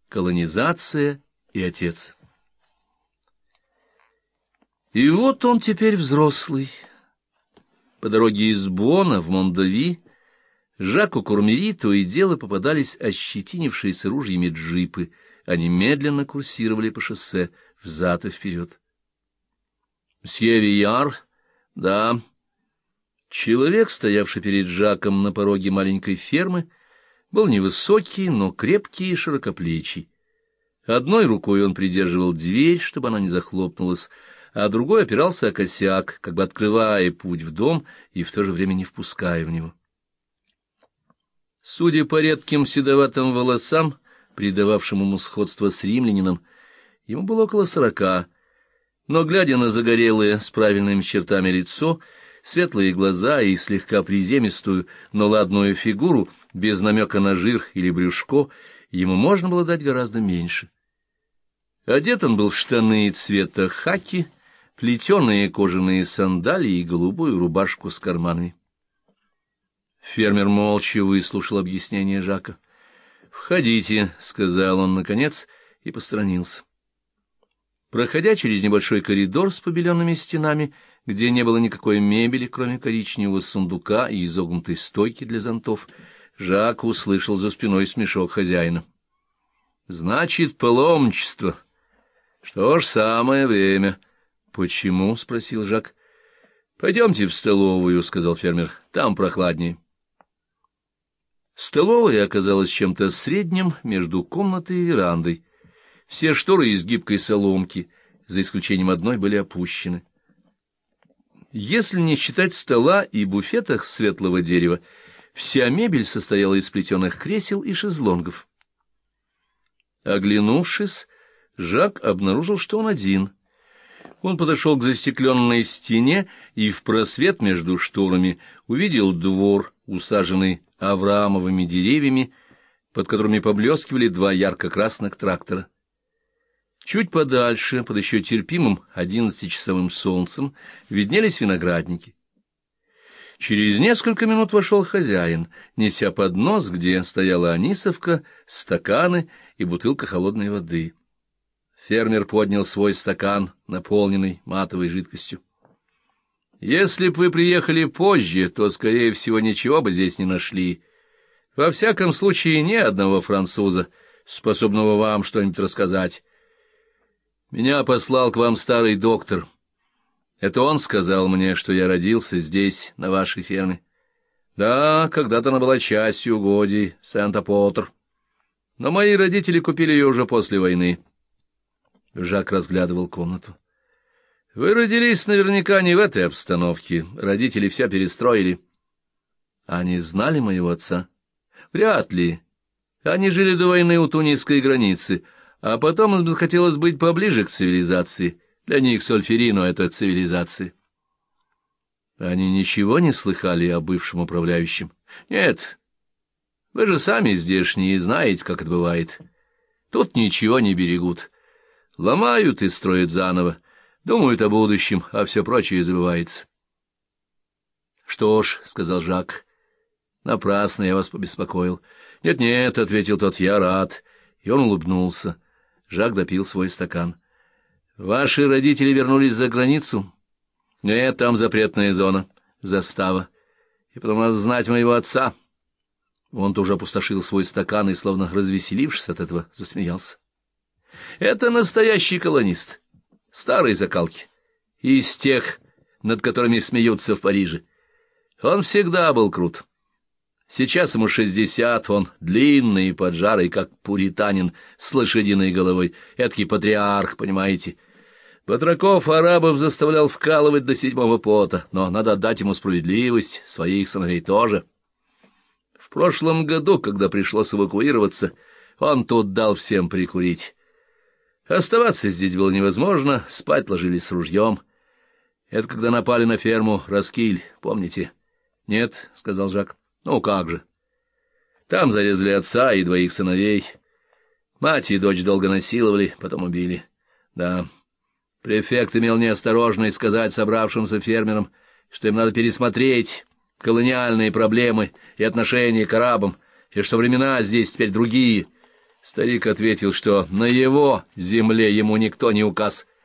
колонизация и отец. И вот он теперь взрослый. По дороге из Бона в Мондави Жаку Курмери то и дело попадались ощетинившиеся ружьями джипы. Они медленно курсировали по шоссе взад и вперед. «Мсье Вияр?» «Да». Человек, стоявший перед Жаком на пороге маленькой фермы, был невысокий, но крепкий и широкоплечий. Одной рукой он придерживал дверь, чтобы она не захлопнулась, а другой опирался о косяк, как бы открывая путь в дом и в то же время не впуская в него. Судя по редким седоватым волосам, придававшим ему сходство с римлянином, ему было около 40, но, глядя на загорелое с правильными чертами лицо, светлые глаза и слегка приземистую, но ладную фигуру, без намека на жир или брюшко, ему можно было дать гораздо меньше. Одет он был в штаны цвета хаки, плетеные кожаные сандалии и голубую рубашку с карманами. Фермер молча выслушал объяснение Жака. «Входите», — сказал он наконец и посторонился. Проходя через небольшой коридор с побеленными стенами, где не было никакой мебели, кроме коричневого сундука и изогнутой стойки для зонтов, Жак услышал за спиной смешок хозяина. «Значит, паломничество. Что ж, самое время». «Почему?» — спросил Жак. «Пойдемте в столовую», — сказал фермер. «Там прохладнее». Столовая оказалась чем-то средним между комнатой и верандой. Все шторы из гибкой соломки, за исключением одной, были опущены. Если не считать стола и буфетах светлого дерева, вся мебель состояла из плетеных кресел и шезлонгов. Оглянувшись, Жак обнаружил, что он один. Он подошел к застекленной стене и в просвет между шторами увидел двор, усаженный авраамовыми деревьями, под которыми поблескивали 2 ярко-красных трактора. Чуть подальше, под еще терпимым 11-часовым солнцем, виднелись виноградники. Через несколько минут вошел хозяин, неся поднос, где стояла анисовка, стаканы и бутылка холодной воды. Фермер поднял свой стакан, наполненный матовой жидкостью. «Если б вы приехали позже, то, скорее всего, ничего бы здесь не нашли. Во всяком случае, ни одного француза, способного вам что-нибудь рассказать. Меня послал к вам старый доктор. Это он сказал мне, что я родился здесь, на вашей ферме. Да, когда-то она была частью угодий Сент-Апотр. Но мои родители купили ее уже после войны». Жак разглядывал комнату. «Вы родились наверняка не в этой обстановке. Родители все перестроили». «Они знали моего отца?» «Вряд ли. Они жили до войны у тунисской границы, а потом им захотелось быть поближе к цивилизации. Для них Сольферино — это цивилизация». «Они ничего не слыхали о бывшем управляющем?» «Нет. Вы же сами здешние знаете, как это бывает. Тут ничего не берегут. Ломают и строят заново. Думают о будущем, а все прочее забывается». «Что ж», — сказал Жак, — «напрасно я вас побеспокоил». «Нет-нет», — ответил тот, — «я рад». И он улыбнулся. Жак допил свой стакан. «Ваши родители вернулись за границу?» «Нет, там запретная зона, застава. И потом надо знать моего отца». Он тоже опустошил свой стакан и, словно развеселившись от этого, засмеялся. «Это настоящий колонист, старой закалки, из тех, над которыми смеются в Париже. Он всегда был крут. Сейчас ему 60, он длинный и поджарый, как пуританин, с лошадиной головой, эдакий патриарх, понимаете. Батраков-арабов заставлял вкалывать до 7-го пота, но надо отдать ему справедливость, своих сыновей тоже. В прошлом году, когда пришлось эвакуироваться, он тут дал всем прикурить. Оставаться здесь было невозможно, спать ложились с ружьем. Это когда напали на ферму Раскиль, помните? — Нет, — сказал Жак. — Ну как же. Там зарезали отца и 2 сыновей. Мать и дочь долго насиловали, потом убили. Да, префект имел неосторожность сказать собравшимся фермерам, что им надо пересмотреть колониальные проблемы и отношения к арабам, и что времена здесь теперь другие. Старик ответил, что на его земле ему никто не указ,